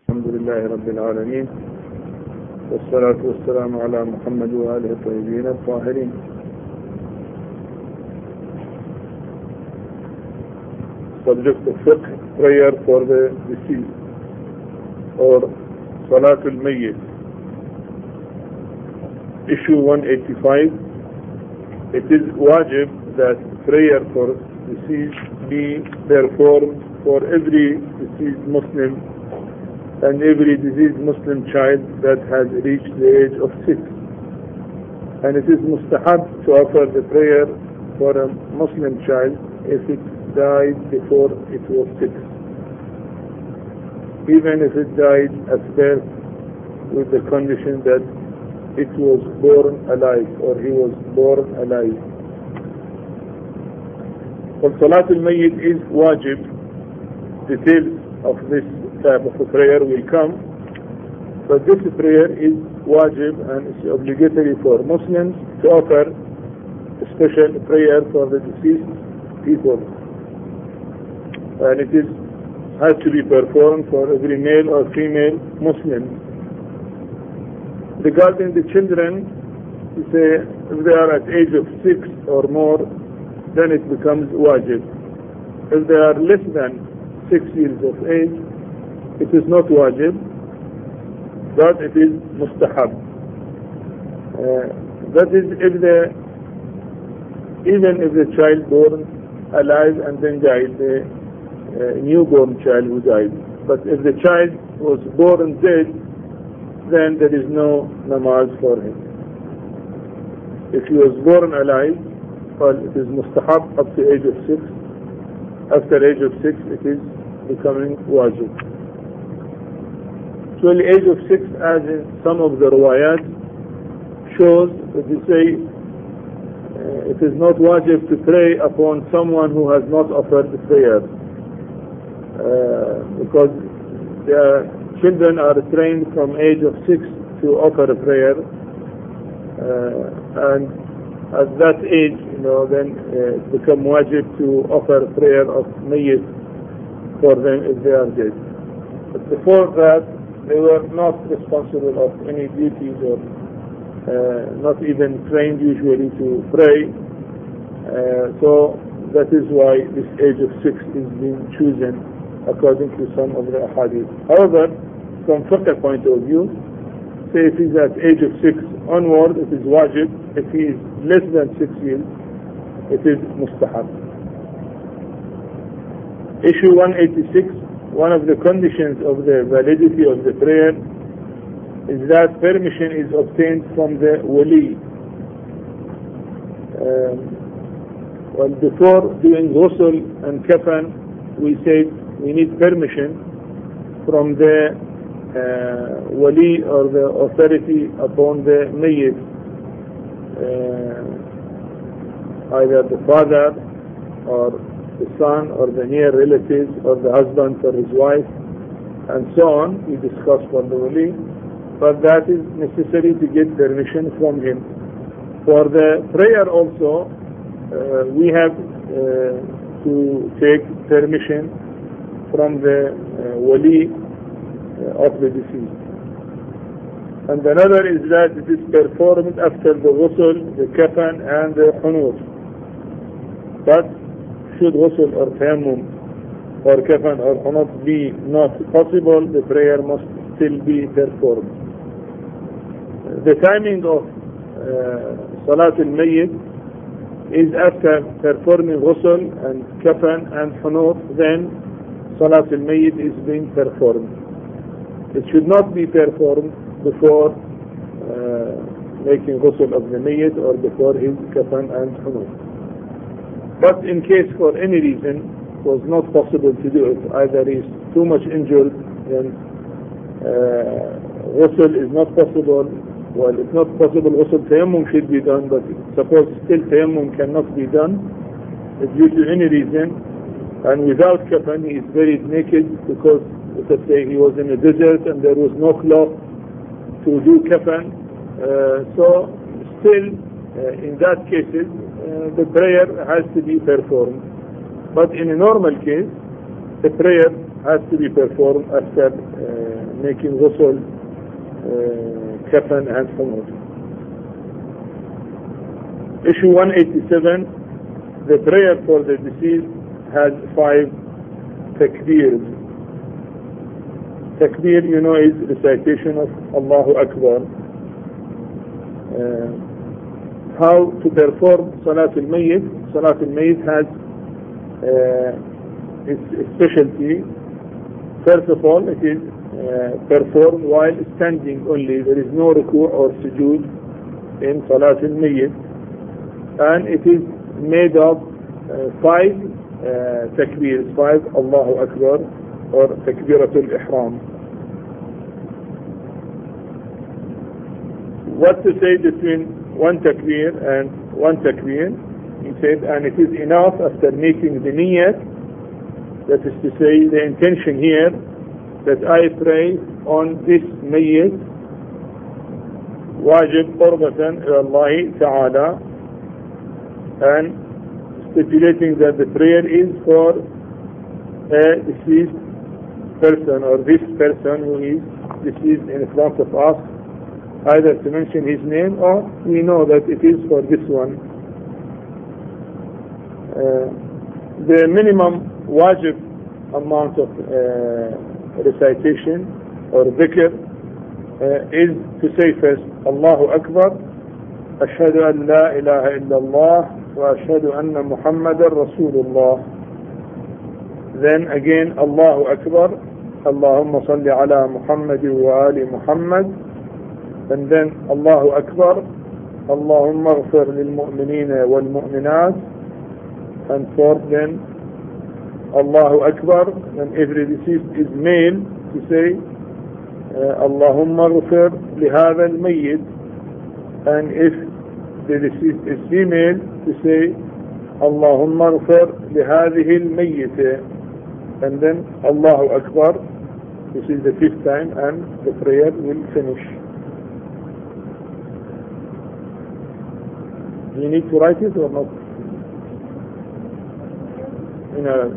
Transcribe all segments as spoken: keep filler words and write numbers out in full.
الحمد لله رب العالمين والصلاة والسلام على محمد وآله الطيبين الطاهرين. Subject of fiqh, prayer for the deceased, or Salatul Mayyit. Issue one eighty-five. It is wajib that prayer for deceased be performed for every deceased Muslim and every deceased Muslim child that has reached the age of six. And it is mustahab to offer the prayer for a Muslim child if it died before it was six, even if it died at birth with the condition that it was born alive or he was born alive. For Salatul Mayyit is wajib. Details of this type of a prayer will come, but this prayer is wajib and it's obligatory for Muslims to offer a special prayer for the deceased people, and it is has to be performed for every male or female Muslim. Regarding the children, we say if they are at age of six or more, then it becomes wajib. If they are less than six years of age, it is not wajib, but it is mustahab. Uh, that is if the even if the child born alive and then died, the uh, newborn child who died. But if the child was born dead, then there is no namaz for him. If he was born alive, well, it is mustahab up to age of six. After age of six, it is becoming wajib. So the age of six, as in some of the riwayat, shows that they say uh, it is not wajib to pray upon someone who has not offered the prayer, uh, because the children are trained from age of six to offer a prayer, uh, and at that age, you know, then uh, it becomes wajib to offer a prayer of mayyit for them if they are dead. But before that, they were not responsible of any duties or uh, not even trained usually to pray. Uh, so that is why this age of six is being chosen according to some of the ahadith. However, from fiqh point of view, say if he's at age of six onward, it is wajib. If he is less than six years, it is mustahab. Issue one eighty-six. One of the conditions of the validity of the prayer is that permission is obtained from the wali. Um, well, before doing ghusl and kafan, we said we need permission from the uh, wali or the authority upon the mayyit, uh, either the father or the son or the near relatives or the husband for his wife and so on. We discussed for the wali, but that is necessary to get permission from him. For the prayer also, uh, we have uh, to take permission from the uh, wali uh, of the deceased. And another is that it is performed after the ghusl, the kafan and the hunut. But should ghusl or tayammum or kafan or hunut be not possible, the prayer must still be performed. The timing of uh, Salatul Mayyit is after performing ghusl and kafan and hunut, then Salatul Mayyit is being performed. It should not be performed before uh, making ghusl of the mayyit or before his kafan and hunut. But in case for any reason it was not possible to do it, either he is too much injured, then uh, ghusl is not possible. Well, it's not possible, ghusl tayammum should be done, but suppose still tayammum cannot be done due to any reason, and without kafan he is buried naked because, let's say, he was in a desert and there was no cloth to do kafan, uh, so still uh, in that cases uh, the prayer has to be performed. But in a normal case, the prayer has to be performed after uh, making ghusl, uh, kafan and humud. Issue one eighty-seven, the prayer for the deceased has five takbirs. Takbir, you know, is recitation of Allahu Akbar. Uh, how to perform Salat al-Mayyit? Salat al-Mayyit has uh, its specialty. First of all, it is uh, performed while standing only. There is no ruku' or sujood in Salat al-Mayyit. And it is made of uh, five uh, takbirs, five Allahu Akbar or takbiratul ihram. What to say between one takbir and one takbir? He said, and it is enough after making the niyyah, that is to say, the intention here, that I pray on this mayyit, wajib qurbatan ila Allah ta'ala, and stipulating that the prayer is for a deceased person or this person who is deceased in front of us, either to mention his name or we know that it is for this one. Uh, the minimum wajib amount of uh, recitation or dhikr uh, is to say first Allahu Akbar, Ashhadu an la ilaha illallah wa ashhadu anna Muhammadan Rasulullah. Then again Allahu Akbar, Allahumma salli ala Muhammad wa ali Muhammad. And then Allahu Akbar, Allahumma ghfir lil mu'minina wal mu'minat. And fourth, then Allahu Akbar, and every deceased is male, to say uh, Allahumma ghfir li hadha al mayyit. And if the deceased is female, to say Allahumma ghfir li hadhihi al mayyit. And then Allahu Akbar, this is the fifth time, and the prayer will finish. Do you need to write it or not? You know,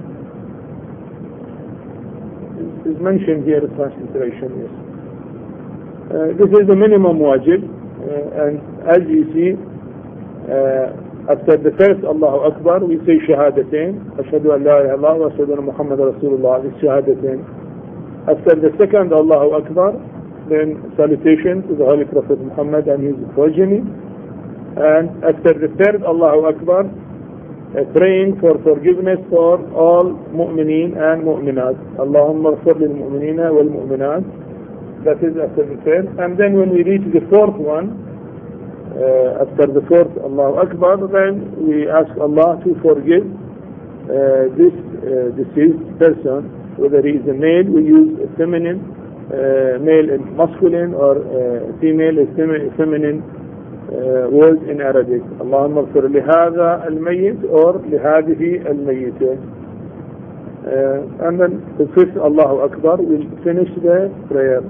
it's mentioned here, transliteration, yes. Uh, this is the minimum wajib, uh, and as you see, uh, after the first Allahu Akbar, we say shahadatain, ashhadu an la ilaha illallah wa ashhadu anna Muhammadan Rasulullah, this shahadatain. After the second Allahu Akbar, then salutation to the Holy Prophet Muhammad and his progeny. And after the third Allahu Akbar, uh, praying for forgiveness for all mu'mineen and mu'minat. Allahumma ghfir lil mu'minina wal mu'minat. That is after the third. And then when we reach the fourth one, uh, after the fourth Allahu Akbar, then we ask Allah to forgive uh, this uh, deceased person. Whether he is a male, we use a feminine, uh, male and masculine, or uh, female and feminine Uh, word in Arabic. Allahumma ghfir li hadha al-mayyit or li hadhihi al-mayyita. Uh, and then the fifth Allahu Akbar will finish the prayer.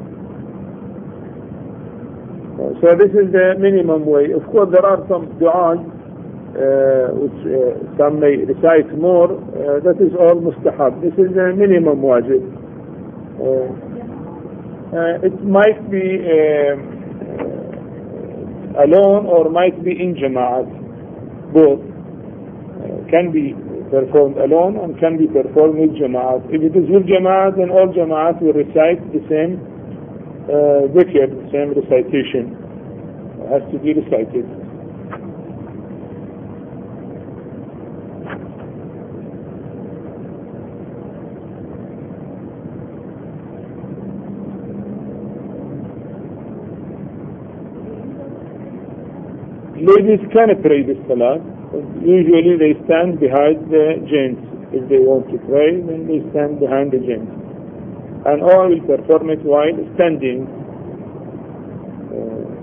Uh, so this is the minimum way. Of course there are some du'as uh, which uh, some may recite more. Uh, that is all mustahab. This is the minimum wajib. Uh, uh, it might be uh, alone or might be in jama'at. Both uh, can be performed alone and can be performed with jama'at. If it is with jama'at, then all jama'at will recite the same uh, dhikr, the same recitation. It has to be recited. Ladies can pray this salah. Usually they stand behind the gents. If they want to pray, then they stand behind the gents. And all will perform it while standing. Uh,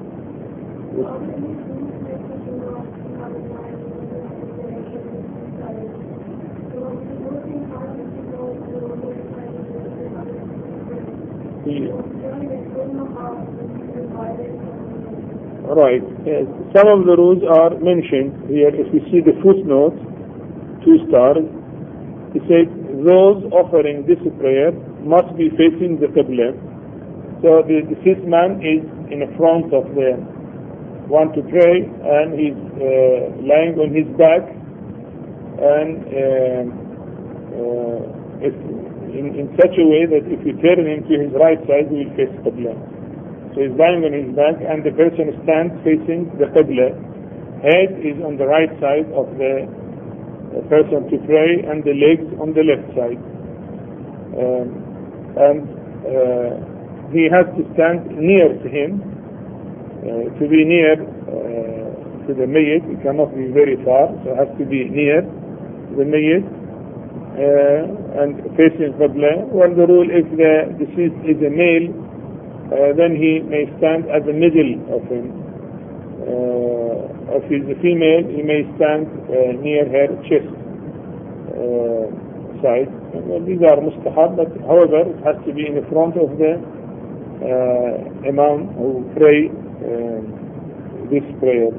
Right. Yes. Some of the rules are mentioned here. If you see the footnote, two stars, it says those offering this prayer must be facing the Qibla. So the deceased man is in front of the one to pray, and he's uh, lying on his back, and uh, uh, if in, in such a way that if you turn him to his right side, he will face Qibla. So he's lying on his back, and the person stands facing the Qibla. Head is on the right side of the, the person to pray, and the legs on the left side. Um, and uh, he has to stand near to him. Uh, to be near uh, to the mayyit, it cannot be very far, so it has to be near the mayyit uh, and facing Qibla. Well, the rule, if the deceased is a male, uh, then he may stand at the middle of him. Uh, if he's a female, he may stand uh, near her chest uh, side. Well, these are mustahab, but however, it has to be in the front of the uh, imam who pray Uh, this prayer.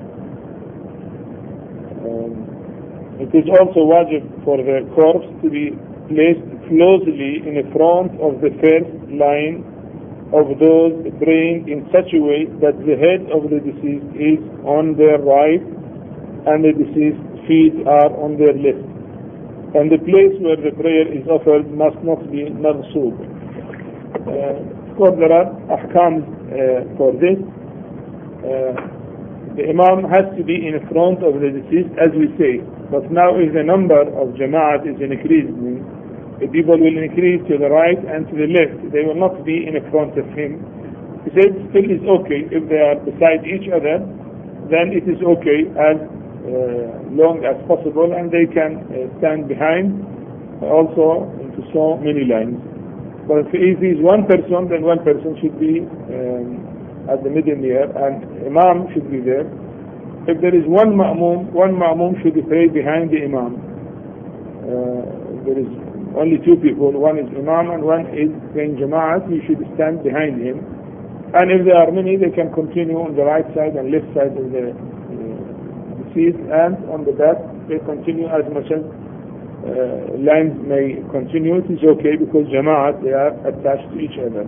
Um, it is also wajib for the corpse to be placed closely in the front of the first line of those praying in such a way that the head of the deceased is on their right and the deceased feet are on their left. And the place where the prayer is offered must not be maghsoob. Uh, of course, there are ahkams uh, for this. Uh, the imam has to be in front of the deceased, as we say. But now, if the number of jama'at is increasing, the people will increase to the right and to the left. They will not be in front of him. He said, still is okay if they are beside each other. Then it is okay as uh, long as possible, and they can uh, stand behind also into so many lines. But if he is one person, then one person should be um, at the middle here, and imam should be there. If there is one ma'mum, one ma'mum should pray behind the imam. Uh, there is only two people, one is imam and one is praying jama'at, he should stand behind him. And if there are many, they can continue on the right side and left side of the uh, seat, and on the back they continue as much as uh, lines may continue. It is okay because jama'at, they are attached to each other.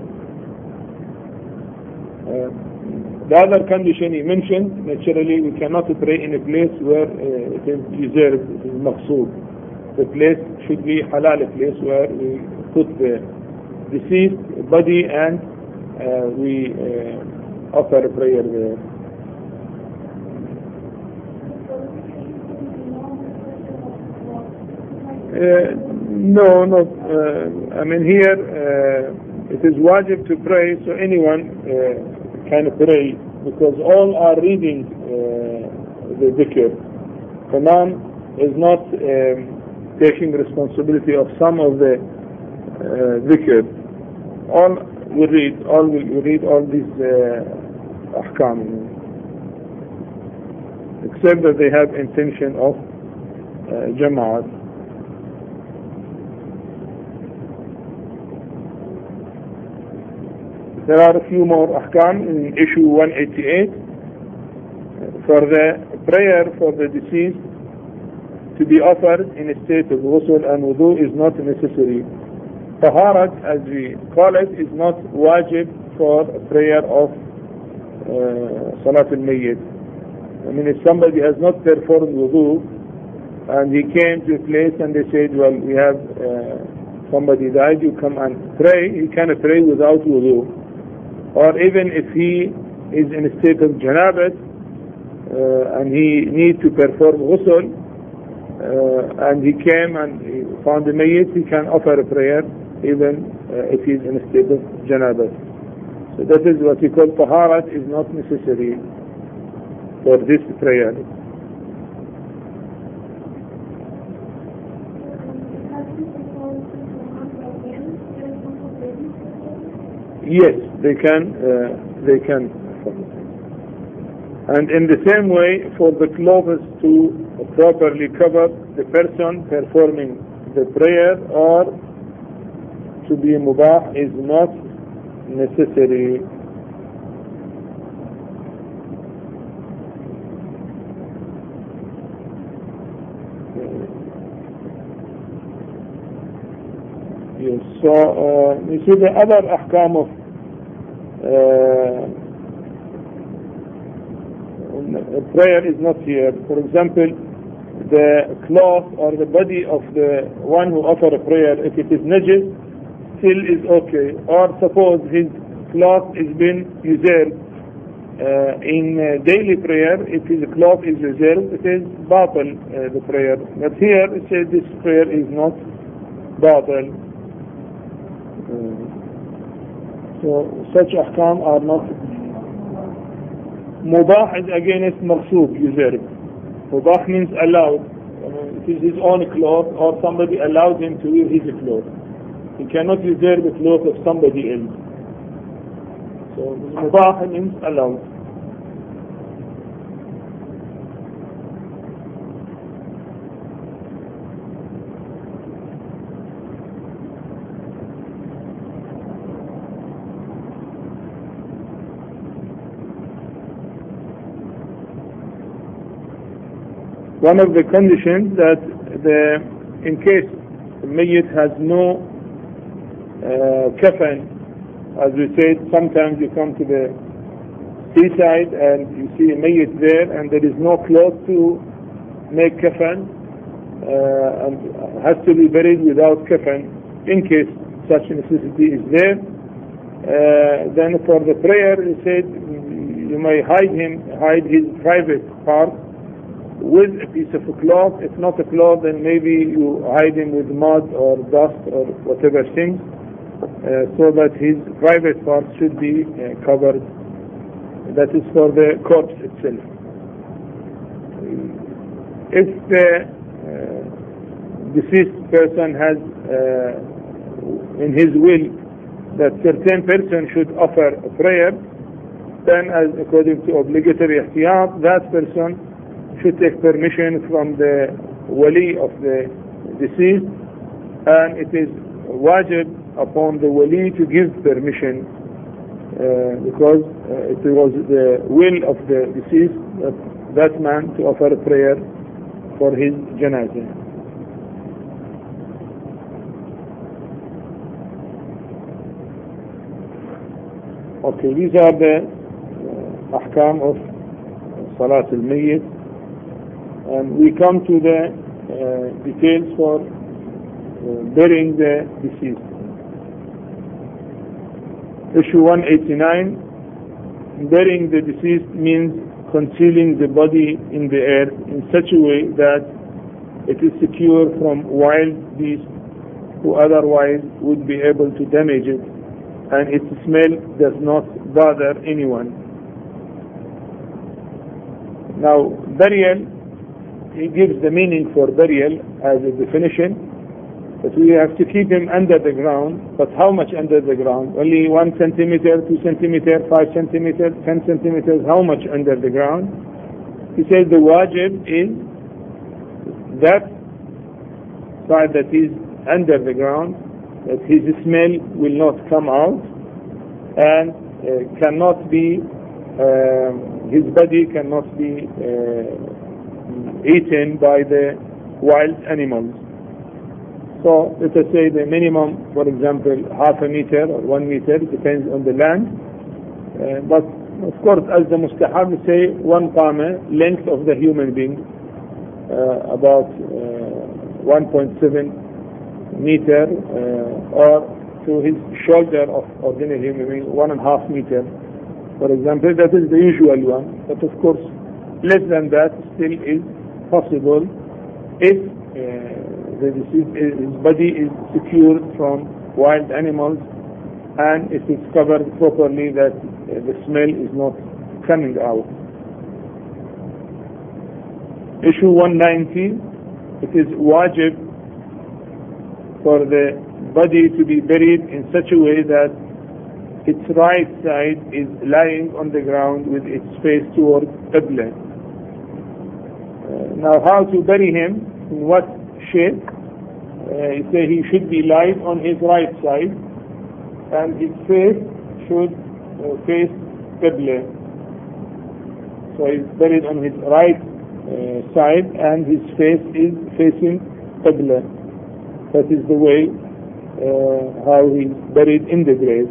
Uh, the other condition he mentioned, naturally we cannot pray in a place where uh, it is reserved, it is maqsood. The place should be halal, a place where we put the deceased body and uh, we uh, offer a prayer there. Uh, no, no. Uh, I mean here uh, it is wajib to pray, so anyone uh, can pray because all are reading uh, the dhikr. Imam is not um, taking responsibility of some of the uh, dhikr. All will read, all will read all these uh, ahkam, except that they have intention of uh, jama'at. There are a few more ahkam in issue one eighty-eight. For the prayer for the deceased to be offered in a state of ghusl and wudu is not necessary. Taharat, as we call it, is not wajib for a prayer of uh, Salat al-Mayyit. I mean, if somebody has not performed wudu and he came to a place and they said, well, we have uh, somebody died, you come and pray, he can pray without wudu. Or even if he is in a state of janabat uh, and he needs to perform ghusl uh, and he came and he found the mayyit, he can offer a prayer even uh, if he is in a state of janabat. So that is what we call taharat is not necessary for this prayer. Yes, they can, uh, they can. And in the same way, for the clothes to properly cover the person performing the prayer or to be mubah is not necessary. Yes, So uh, you see the other ahkam of uh, prayer is not here. For example, the cloth or the body of the one who offers a prayer, if it is najis, still is okay. Or suppose his cloth is been usurped uh, in uh, daily prayer, if his cloth is usurped, it is batil, uh, the prayer. But here it says this prayer is not batil. Uh, so such ahkam are not. Mubah is against maghsub, usurped. Mubah means allowed. Uh, it is his own cloth, or somebody allows him to wear his cloth. He cannot usurp the cloth of somebody else. So mubah means allowed. One of the conditions that the, in case the mayyit has no uh, kafan, as we said, sometimes you come to the seaside and you see a mayyit there and there is no cloth to make kafan, uh, and has to be buried without kafan. In case such necessity is there, uh, then for the prayer, he said, you may hide him, hide his private part with a piece of a cloth. If not a cloth, then maybe you hide him with mud or dust or whatever thing, uh, so that his private parts should be uh, covered. That is for the corpse itself. If the uh, deceased person has uh, in his will that certain person should offer a prayer, then as according to obligatory ihtiyat, that person should take permission from the wali of the deceased, and it is wajib upon the wali to give permission, uh, because uh, it was the will of the deceased that, that man to offer a prayer for his janazah. Okay, these are the uh, ahkam of Salat al-Mayyit. And we come to the uh, details for uh, burying the deceased. Issue one eighty-nine, burying the deceased means concealing the body in the earth in such a way that it is secure from wild beasts who otherwise would be able to damage it, and its smell does not bother anyone. Now, burial, he gives the meaning for burial as a definition, that we have to keep him under the ground. But how much under the ground? Only one centimeter, two centimeter, five centimeters, ten centimeters. How much under the ground? He says the wajib is that side that is under the ground, that his smell will not come out, and uh, cannot be, uh, his body cannot be uh, eaten by the wild animals. So let us say the minimum, for example, half a meter or one meter, depends on the land. Uh, but of course, as the mustahab say, one qama, length of the human being, uh, about uh, one point seven meter, uh, or to his shoulder of ordinary human being, one and a half meter, for example. That is the usual one. But of course, less than that still is possible if uh, the deceased, his body is secured from wild animals, and if it's covered properly, that uh, the smell is not coming out. Issue one ninety, it is wajib for the body to be buried in such a way that its right side is lying on the ground with its face towards Qibla. Uh, now, how to bury him? In what shape? Uh, he say he should be lying on his right side, and his face should uh, face Qibla. So he's buried on his right uh, side, and his face is facing Qibla. That is the way uh, how he's buried in the grave.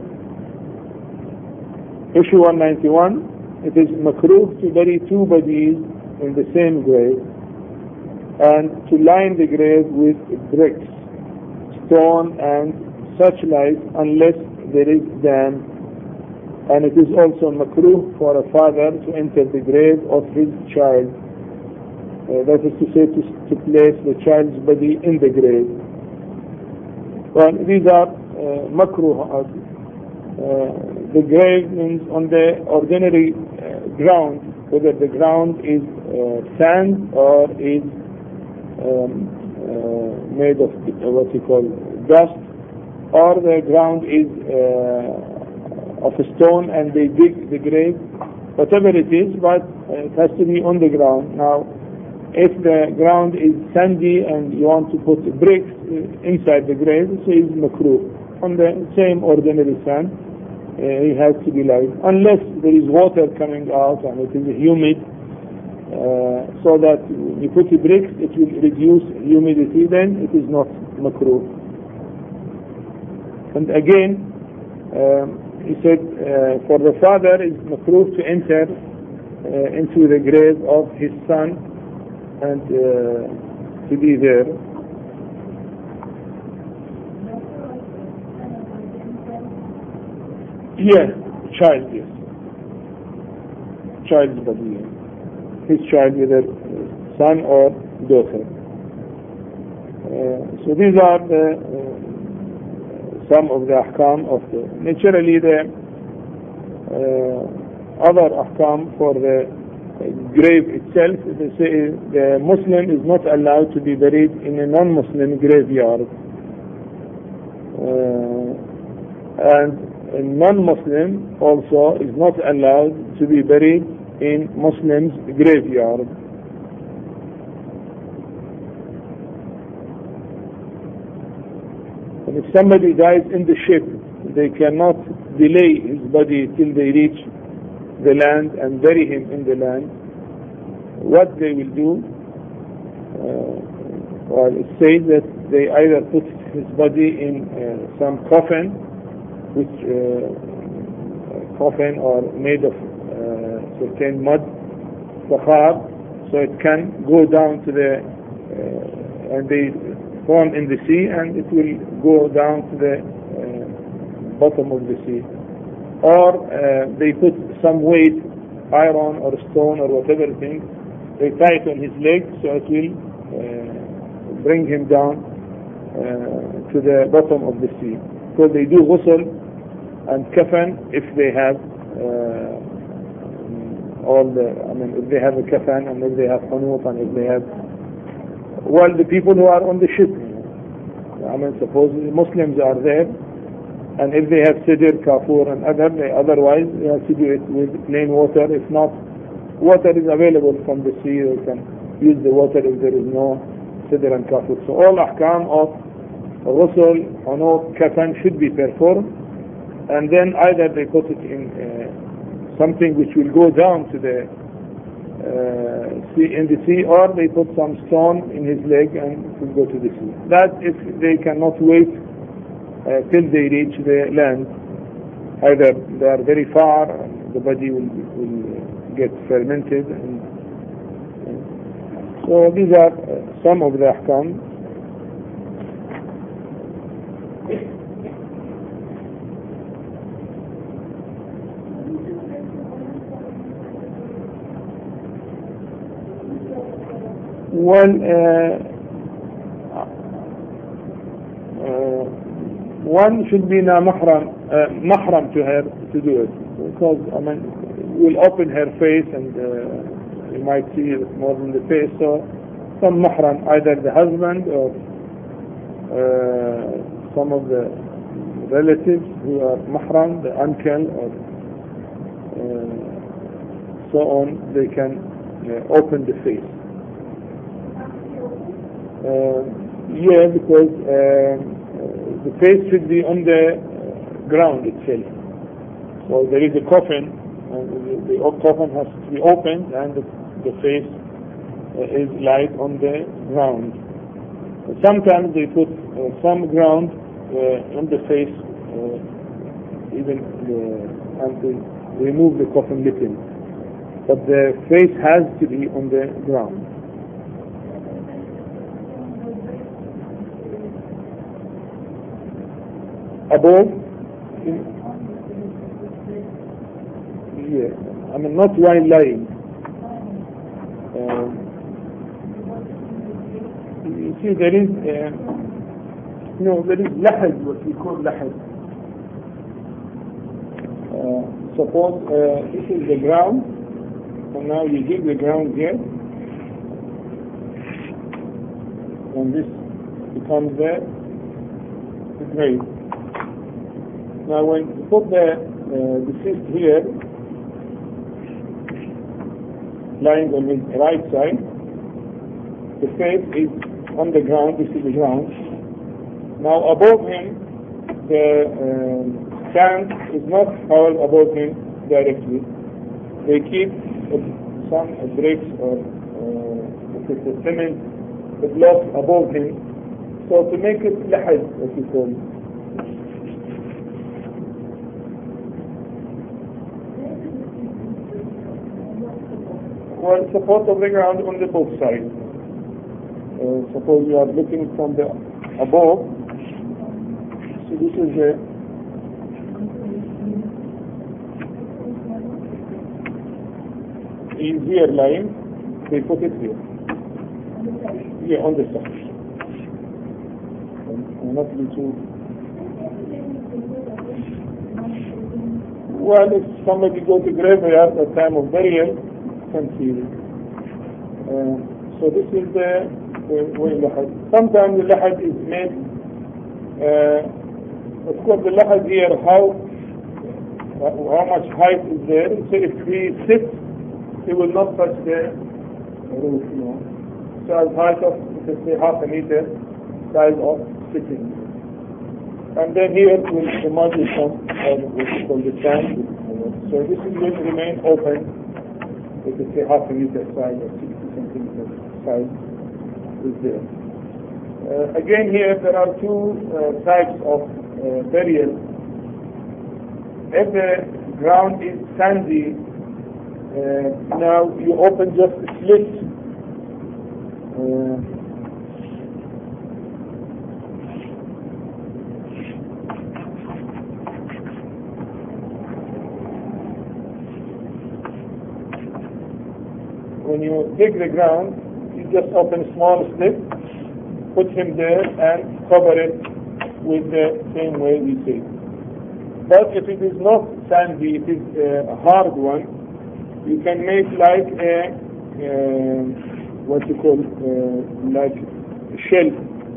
Issue one ninety-one, it is makruh to bury two bodies in the same grave and to line the grave with bricks, stone and such like unless there is dam. And it is also makruh for a father to enter the grave of his child. Uh, that is to say, to, to place the child's body in the grave. Well, these are uh, makruh. Uh, the grave means on the ordinary uh, ground, whether the ground is uh, sand or is um, uh, made of uh, what you call dust, or the ground is uh, of a stone and they dig the grave, whatever it is, but uh, it has to be on the ground. Now, if the ground is sandy and you want to put bricks inside the grave, so it's makruh. On the same ordinary sand, uh, it has to be light, unless there is water coming out and it is humid, uh, so that when you put the bricks, it will reduce humidity, then it is not makruh. And again, um, he said, uh, for the father, it's makruh to enter uh, into the grave of his son and uh, to be there. Yes, child, yes. Child's body, yes. His child, whether son or daughter. Uh, so these are the uh, some of the ahkam of the, naturally the uh, other ahkam for the grave itself. They say the Muslim is not allowed to be buried in a non-Muslim graveyard, uh, and a non-Muslim also is not allowed to be buried in Muslims' graveyard. And if somebody dies in the ship, they cannot delay his body till they reach the land and bury him in the land. What they will do, uh, well, it says that they either put his body in uh, some coffin, which uh, coffin or made of uh, certain mud, fakhar, so it can go down to the, uh, and they form in the sea, and it will go down to the uh, bottom of the sea. Or uh, they put some weight, iron or stone or whatever thing, they tie it on his leg, so it will uh, bring him down uh, to the bottom of the sea. So they do ghusl and kafan if they have uh, all the, I mean, if they have a kafan and if they have qunut and if they have, well, the people who are on the ship, I mean, suppose Muslims are there, and if they have sidr, kafur and other, they, otherwise they have to do it with plain water. If not, water is available from the sea, they can use the water if there is no sidr and kafur. So all ahkam of ghusl, qunut, kafan should be performed, and then either they put it in uh, something which will go down to the uh, sea, in the sea, or they put some stone in his leg and it will go to the sea. That if they cannot wait uh, till they reach the land, either they are very far and the body will, will get fermented. And, and so these are uh, some of the ahkam. Well, uh, uh, one should be na mahram, uh, mahram to her to do it, because I mean, will open her face and uh, you might see it more than the face. So, some mahram, either the husband or uh, some of the relatives who are mahram, the uncle or uh, so on, they can uh, open the face. Uh, yeah, because uh, the face should be on the uh, ground itself. So there is a coffin, and the, the coffin has to be opened, and the, the face uh, is laid on the ground. Sometimes they put uh, some ground uh, in the face, uh, even uh, and to remove the coffin little. But the face has to be on the ground. Above, in, yeah, I mean not while lying. Uh, you see, there is, uh, no, there is lahad, what we call lahad. Uh, suppose uh, this is the ground, and now you dig the ground here, and this becomes the, the grave. Now when you put the uh, deceased here, lying on his right side, the face is on the ground, this is the ground. Now above him, the um, sand is not all above him directly. They keep uh, some uh, bricks or uh, the cement, the block above him, so to make it lahad, as you call it. Well, support of the ground on the both sides. Uh, suppose you are looking from the above. So this is the is here lying. They put it here. Yeah, on the side. I'm not going to. Well, if somebody go to graveyard at time of burial, can see it. Uh, so this is the, the way lahad. Sometimes the lahad is made, uh, of course the lahad here, how how much height is there. So if he sits, he will not touch the roof, you know. So as height of, let's say, half a meter, size of sitting. And then here will the mud will come, or what we call the sand. So this is going to remain open. We could say half a meter size or sixty centimeter size is there. Uh, again here there are two uh, types of uh, burial. If the ground is sandy, uh, now you open just a slit. Uh, When you dig the ground, you just open a small slit, put him there, and cover it with the same way we say. But if it is not sandy, it is a hard one, you can make like a, uh, what you call, uh, like a shelf.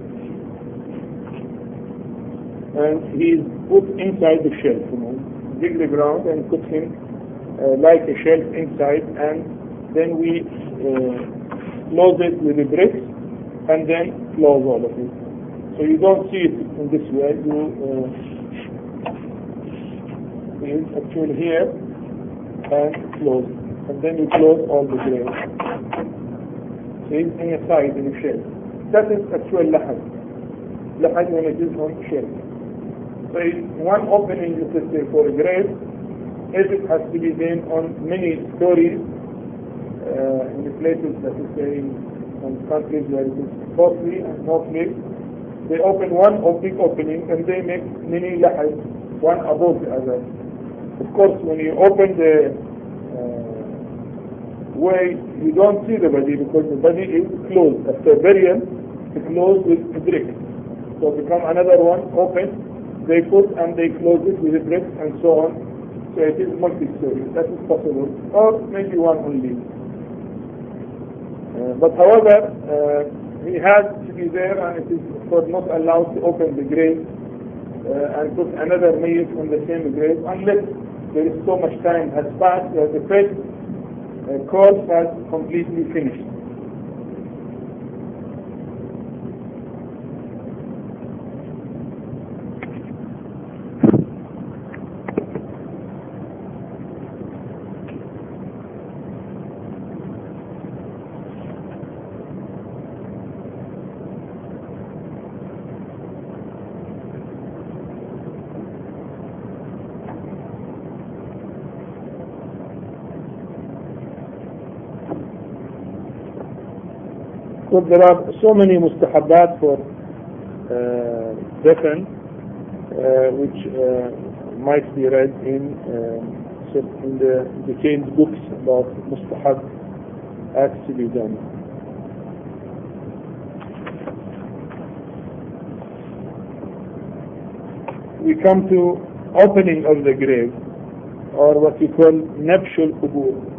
And he is put inside the shelf, you know. Dig the ground and put him uh, like a shelf inside, and then we uh, close it with the bricks and then close all of it. So you don't see it in this way. You uh, see it actually here and close, and then you close all the graves. So it's in a side, in a shelf. That is actual lahad. Lahad when it is on shelf. So it's one opening, you could say, for a grave. If it has to be then on many stories, Uh, in the places that is say in some countries where it is costly and no place, they open one big opening and they make many lahad, one above the other. Of course, when you open the uh, way, you don't see the body because the body is closed. After burial, it's closed with a brick. So become another one open, they put and they close it with a brick and so on. So it is multi-story. That is possible. Or maybe one only. Uh, but however, uh, he has to be there, and it is of course not allowed to open the grave uh, and put another mayyit on the same grave unless there is so much time has passed that the first uh, course has completely finished. So there are so many mustahabbat for uh, defin, uh, which uh, might be read in, uh, in the detailed books about mustahab acts to be done. We come to opening of the grave, or what we call nabshul qubur.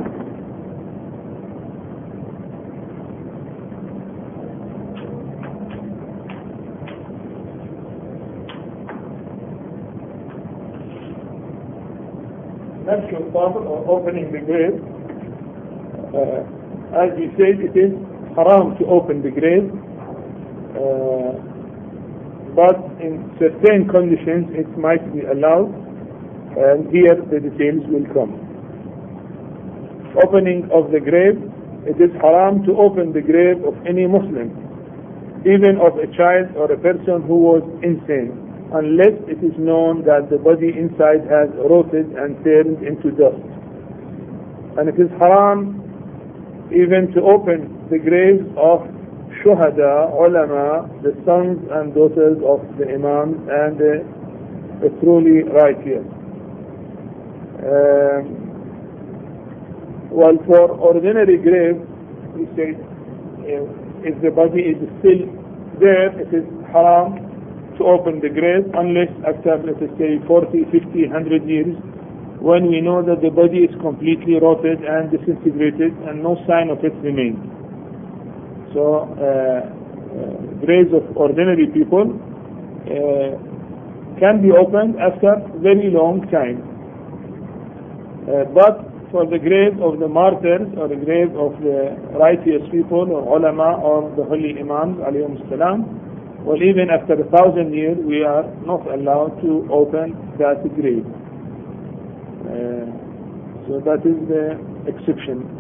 Nabshul qubur, or opening the grave, uh, as we said, it is haram to open the grave, uh, but in certain conditions it might be allowed, and here the details will come. Opening of the grave, it is haram to open the grave of any Muslim, even of a child or a person who was insane, unless it is known that the body inside has rotted and turned into dust. And it is haram even to open the graves of shuhada, ulama, the sons and daughters of the imams and the, the truly righteous. Uh, well, for ordinary grave, we say uh, if the body is still there, it is haram to open the grave unless after, let us say, forty, fifty, one hundred years, when we know that the body is completely rotted and disintegrated and no sign of it remains. So, uh, uh, graves of ordinary people uh, can be opened after very long time. Uh, but for the grave of the martyrs or the grave of the righteous people or ulama or the holy imams, alayhim salam, well, even after a thousand years, we are not allowed to open that grave. Uh, so that is the exception.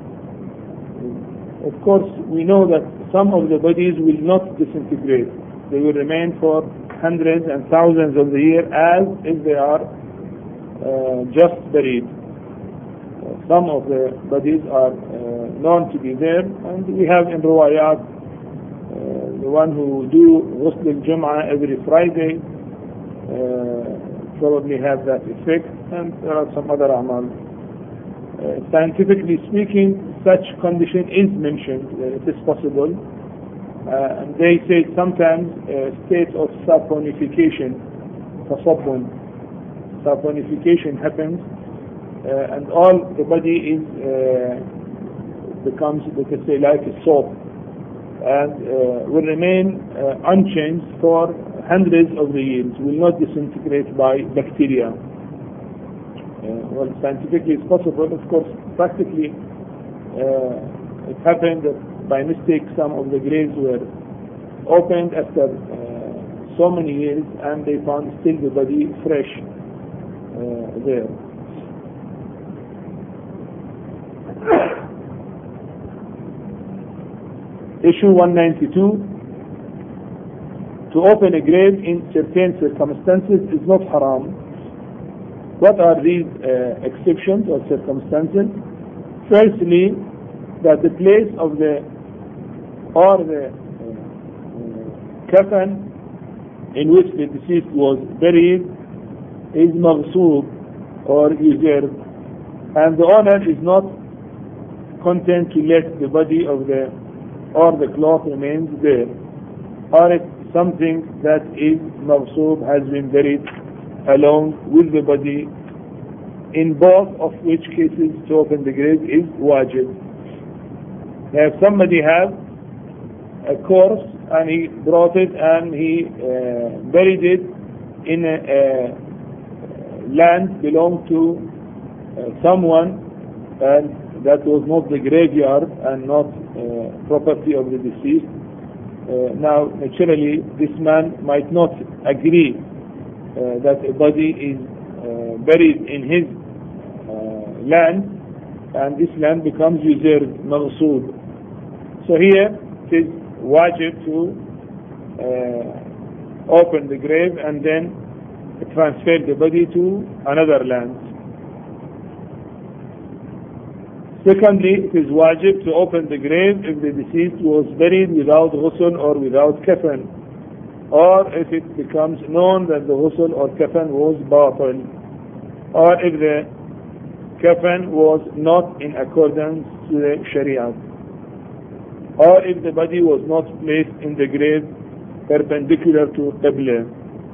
Of course, we know that some of the bodies will not disintegrate. They will remain for hundreds and thousands of the years as if they are uh, just buried. Uh, some of the bodies are uh, known to be there, and we have in Ruwayat uh, the one who do Ghusl al-Jum'ah every Friday uh, probably have that effect, and there are some other amal. Uh, scientifically speaking, such condition is mentioned. Uh, it is possible. Uh, and they say sometimes a state of saponification, tasabbun, saponification happens, uh, and all the body is uh, becomes, let us say, like a soap, and uh, will remain uh, unchanged for hundreds of the years, will not disintegrate by bacteria. Uh, well, scientifically it's possible. Of course, practically uh, it happened that by mistake some of the graves were opened after uh, so many years, and they found still the body fresh uh, there. Issue one ninety-two. To open a grave in certain circumstances is not haram. What are these uh, exceptions or circumstances? Firstly, that the place of the or the uh, kafan in which the deceased was buried is maghsoob or usurped, and the owner is not content to let the body of the or the cloth remains there, or it's something that is maghsoob, has been buried along with the body, in both of which cases to open the grave is wajib. Now, if somebody has a corpse and he brought it and he uh, buried it in a, a land belonged to uh, someone, and that was not the graveyard and not uh, property of the deceased, uh, now naturally this man might not agree uh, that a body is uh, buried in his uh, land, and this land becomes usurped, maghsoob. So here it is wajib to uh, open the grave and then transfer the body to another land. Secondly, it is wajib to open the grave if the deceased was buried without ghusl or without kafan, or if it becomes known that the ghusl or kafan was batil, or if the kafan was not in accordance to the Sharia, or if the body was not placed in the grave perpendicular to Qibla,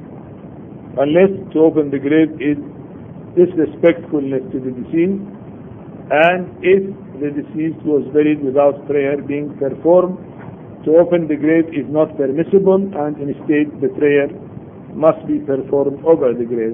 unless to open the grave is disrespectfulness to the deceased, and if the deceased was buried without prayer being performed, to open the grave is not permissible, and instead the prayer must be performed over the grave.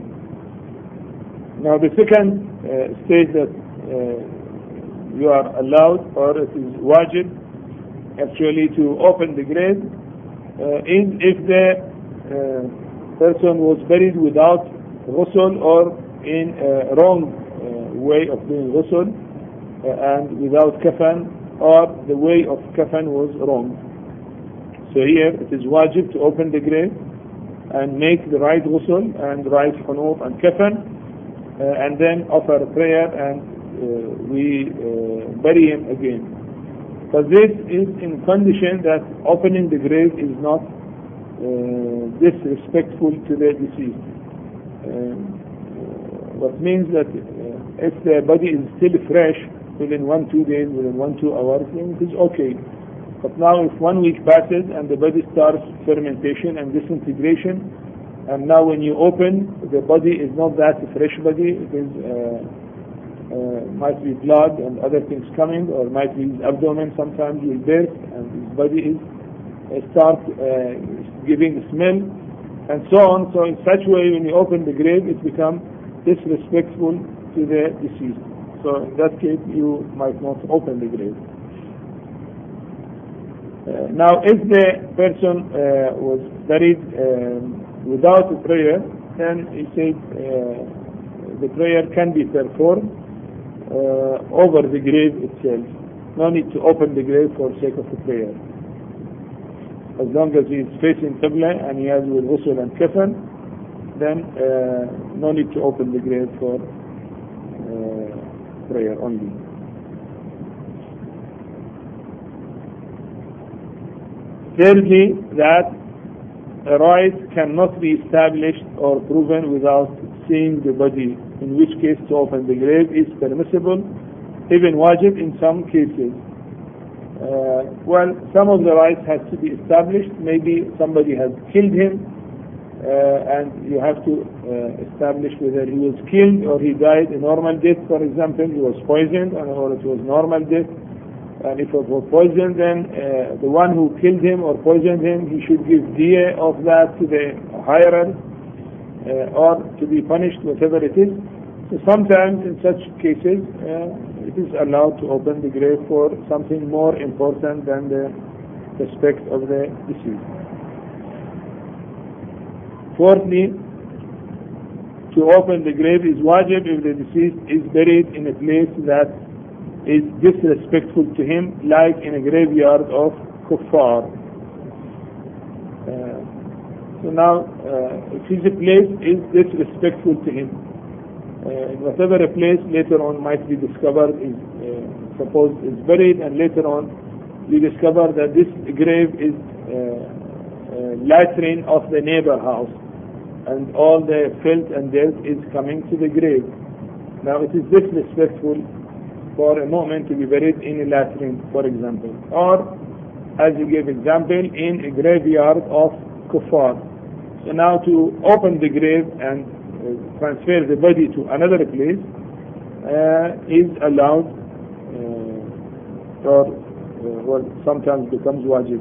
Now the second uh, stage that uh, you are allowed, or it is wajib actually to open the grave, uh, is if the uh, person was buried without ghusl or in a wrong uh, way of doing ghusl, uh, and without kafan, or the way of kafan was wrong. So here it is wajib to open the grave and make the right ghusl and right qunut and kafan, uh, and then offer a prayer, and uh, we uh, bury him again. But this is in condition that opening the grave is not uh, disrespectful to the deceased. Um, what means that uh, if the body is still fresh within one, two days, within one, two hours, then it is okay. But now if one week passes and the body starts fermentation and disintegration, and now when you open, the body is not that fresh body, it is uh, uh, might be blood and other things coming, or might be his abdomen sometimes will burst, and his body is uh, start uh, giving smell, and so on. So in such way, when you open the grave, it becomes disrespectful to the deceased. So in that case, you might not open the grave. Uh, now, if the person uh, was buried um, without a prayer, then he said uh, the prayer can be performed uh, over the grave itself. No need to open the grave for sake of the prayer. As long as he is facing Qibla and he has with ghusl and kafan, then uh, no need to open the grave for uh, prayer only. Thirdly, that a right cannot be established or proven without seeing the body, in which case to open the grave is permissible, even wajib in some cases. Uh, well, some of the rights has to be established. Maybe somebody has killed him, uh, and you have to uh, establish whether he was killed or he died a normal death. For example, he was poisoned, or it was normal death. And if it was poisoned, then uh, the one who killed him or poisoned him, he should give diya of that to the hirer, uh, or to be punished, whatever it is. So sometimes in such cases, uh, it is allowed to open the grave for something more important than the respect of the deceased. Fourthly, to open the grave is wajib if the deceased is buried in a place that is disrespectful to him, like in a graveyard of kuffar. Uh, so now, uh, if his place is disrespectful to him, uh, whatever a place later on might be discovered is uh, supposed is buried, and later on we discover that this grave is uh, uh, latrine of the neighbor house, and all the filth and dirt is coming to the grave. Now it is disrespectful for a moment to be buried in a latrine, for example, or as you gave example, in a graveyard of kuffar. So now to open the grave and uh, transfer the body to another place uh, is allowed, uh, or uh, well, sometimes becomes wajib.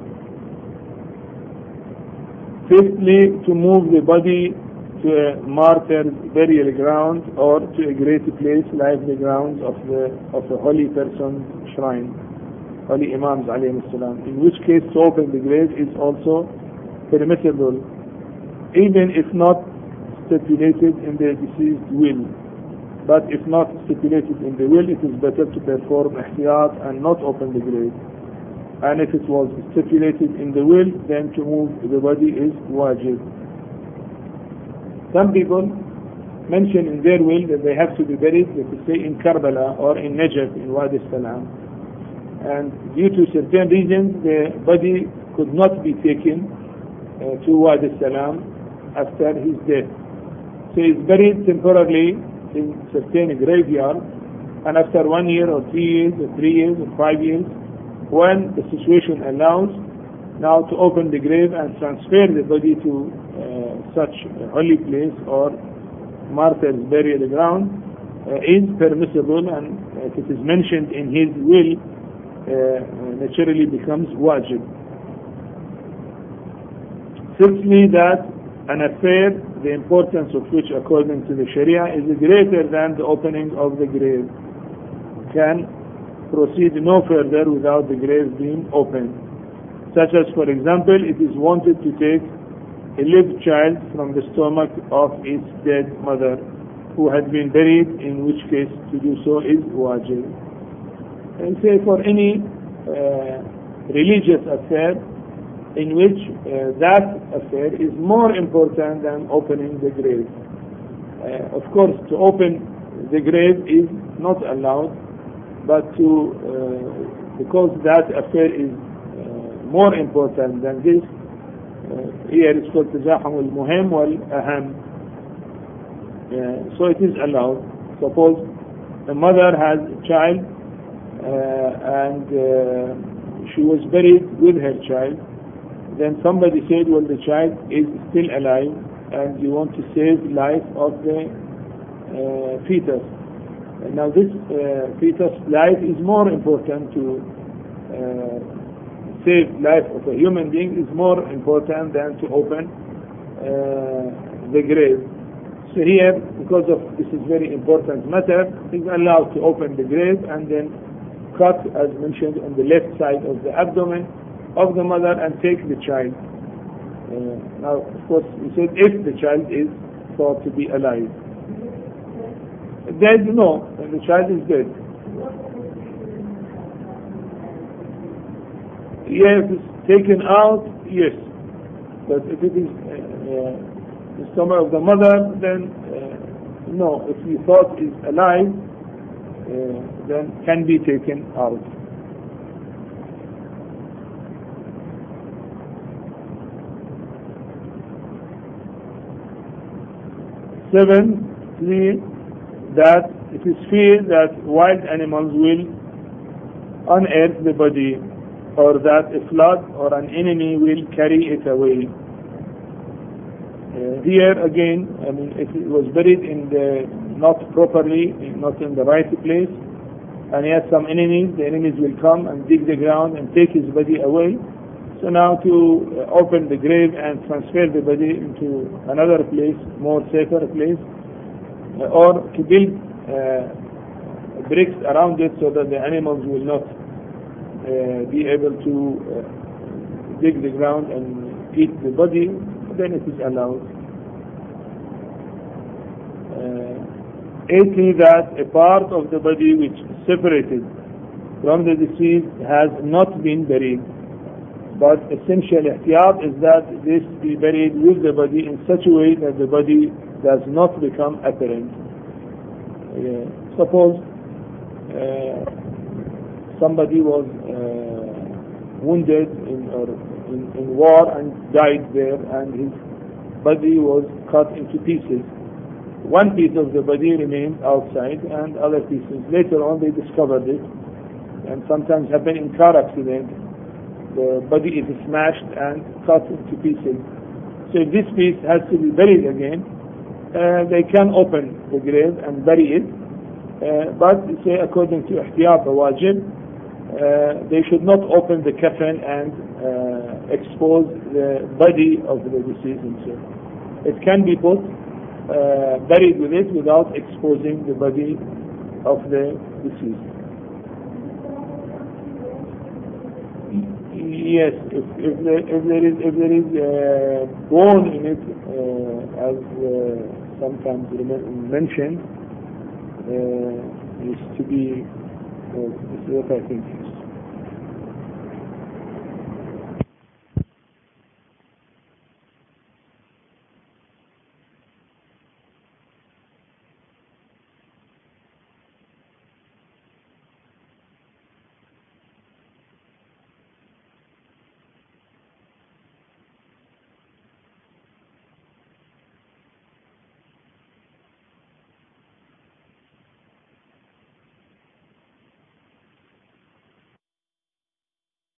Fifthly, to move the body to a martyr's burial ground, or to a great place like the grounds of the of a holy person's shrine, holy imams alayhim salam, in which case to open the grave is also permissible, even if not stipulated in the deceased will. But if not stipulated in the will, it is better to perform ihtiyat and not open the grave. And if it was stipulated in the will, then to move the body is wajib. Some people mention in their will that they have to be buried, let us say, in Karbala or in Najaf, in Wadi Salam. And due to certain reasons, the body could not be taken uh, to Wadi Salam after his death. So he's buried temporarily in certain graveyard, and after one year or two years or three years or five years, when the situation allows, now to open the grave and transfer the body to uh, such a holy place or martyr's burial ground uh, is permissible, and uh, if it is mentioned in his will, uh, naturally becomes wajib. Sixthly, that an affair, the importance of which according to the Sharia is greater than the opening of the grave, can proceed no further without the grave being opened. Such as, for example, it is wanted to take a live child from the stomach of its dead mother who had been buried, in which case to do so is wajib. And say for any uh, religious affair in which uh, that affair is more important than opening the grave. Uh, of course, to open the grave is not allowed, but to uh, because that affair is uh, more important than this, uh, here it's called تزاحم المهم والأهم. Uh, so it is allowed. Suppose a mother has a child uh, and uh, she was buried with her child. Then somebody said, well, the child is still alive and you want to save life of the uh, fetus. And now this uh, fetus life is more important to uh, save life of a human being, is more important than to open uh, the grave. So here, because of this is very important matter, it is allowed to open the grave and then cut, as mentioned, on the left side of the abdomen of the mother and take the child. Uh, now, of course, we said if the child is thought to be alive. Dead, no, the child is dead. Yes, it's taken out, yes. But if it is uh, uh, the stomach of the mother, then uh, no. If you thought is alive, uh, then can be taken out. Seventhly, that it is feared that wild animals will unearth the body, or that a flood or an enemy will carry it away. Uh, here again, I mean, if it was buried in the not properly, not in the right place, and he has some enemies, the enemies will come and dig the ground and take his body away. So now to uh, open the grave and transfer the body into another place, more safer place, uh, or to build uh, bricks around it so that the animals will not uh, be able to uh, dig the ground and eat the body, then it is allowed. Uh, eighthly, that a part of the body which is separated from the deceased has not been buried. But essential ihtiyat is that this be buried with the body in such a way that the body does not become apparent. Uh, suppose uh, somebody was uh, wounded in, or in, in war and died there, and his body was cut into pieces. One piece of the body remained outside, and other pieces later on they discovered it, and sometimes happen in car accident. The body is smashed and cut into pieces. So if this piece has to be buried again, uh, they can open the grave and bury it. Uh, but say according to ihtiyat wajib, uh, they should not open the coffin and uh, expose the body of the deceased himself. It can be put uh, buried with it without exposing the body of the deceased. Yes, if, if, there, if there is if there is uh, bone in it, uh, as uh, sometimes mentioned, uh, is to be. Uh, this is what I think.